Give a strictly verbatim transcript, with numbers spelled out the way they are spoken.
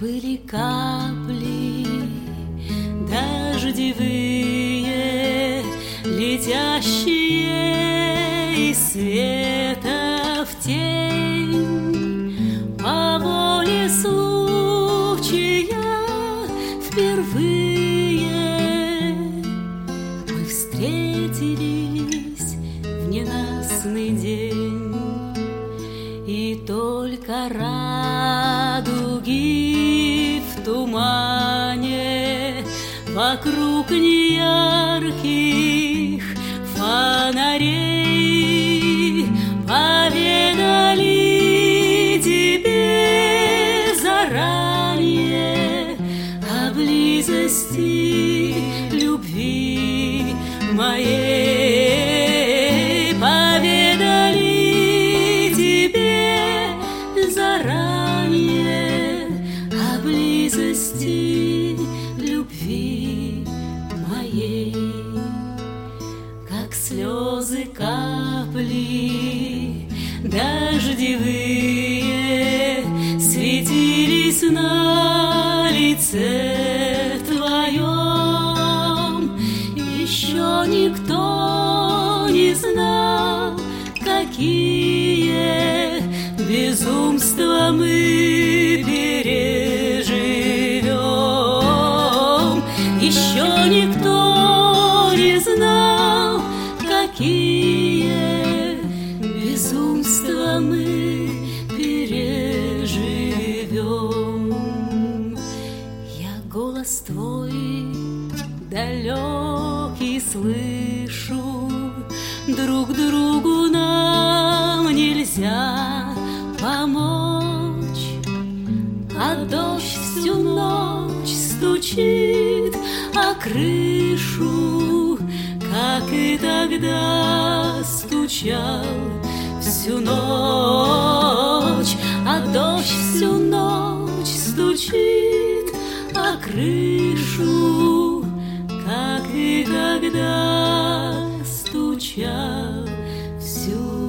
Были капли дождевые, летящие из света в тень. По воле случая впервые мы встретились в ненастный день, и только радуги в тумане вокруг неярких фонарей поведали тебе заранее о близости любви моей, поведали тебе заранее о близости любви моей. Как слезы капли дождевые светились на лице твоем, еще никто не знал, какие безумства мы переживем. Еще никто не знал, какие безумства мы переживем. Я голос твой далекий слышу, друг другу нам нельзя помочь, а дождь всю ночь стучит о крышу, как и тогда стучал всю ночь, а дождь всю ночь стучит о крышу, как и тогда стучал всю